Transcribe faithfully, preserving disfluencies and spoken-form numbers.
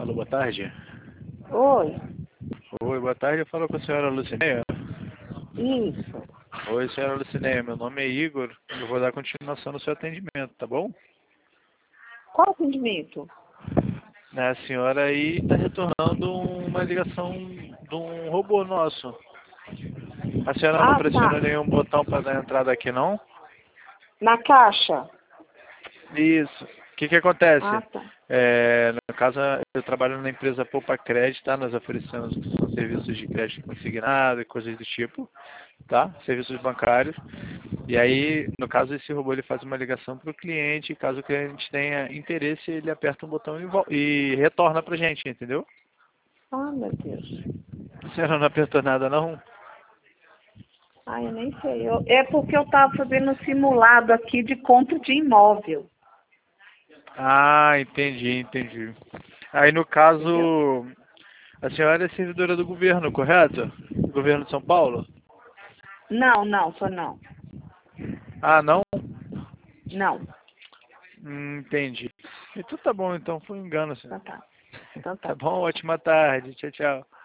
Alô, boa tarde. Oi, Oi, boa tarde. Eu falo com a senhora Lucineia. isso. Oi, senhora Lucineia. Meu nome é Igor. Eu vou dar continuação no seu atendimento, tá bom? Qual atendimento? Né, a senhora aí está retornando uma ligação de um robô nosso. A senhora não Ah, tá. pressionou nenhum botão para dar entrada aqui, não? Na caixa? Isso. O que que acontece? Ah, tá. É, no caso, eu trabalho na empresa Poupa Crédito, tá? Nós oferecemos serviços de crédito consignado e coisas do tipo, tá? Serviços bancários. E aí, no caso, esse robô ele faz uma ligação para o cliente. Caso o cliente tenha interesse, ele aperta um botão e, vol- e retorna pra gente, entendeu? Ah, meu Deus. A senhora não apertou nada, não? Ah, eu nem sei. Eu- é porque eu estava fazendo um simulado aqui de compra de imóvel. Ah, entendi, entendi. Aí, no Entendeu? caso, a senhora é servidora do governo, correto? Do governo de São Paulo? Não, não, só não. Ah, não? Não. Hum, entendi. Então tá bom, então foi um engano, senhor. Então tá. Então Tá tá. bom? Ótima tarde. Tchau, tchau.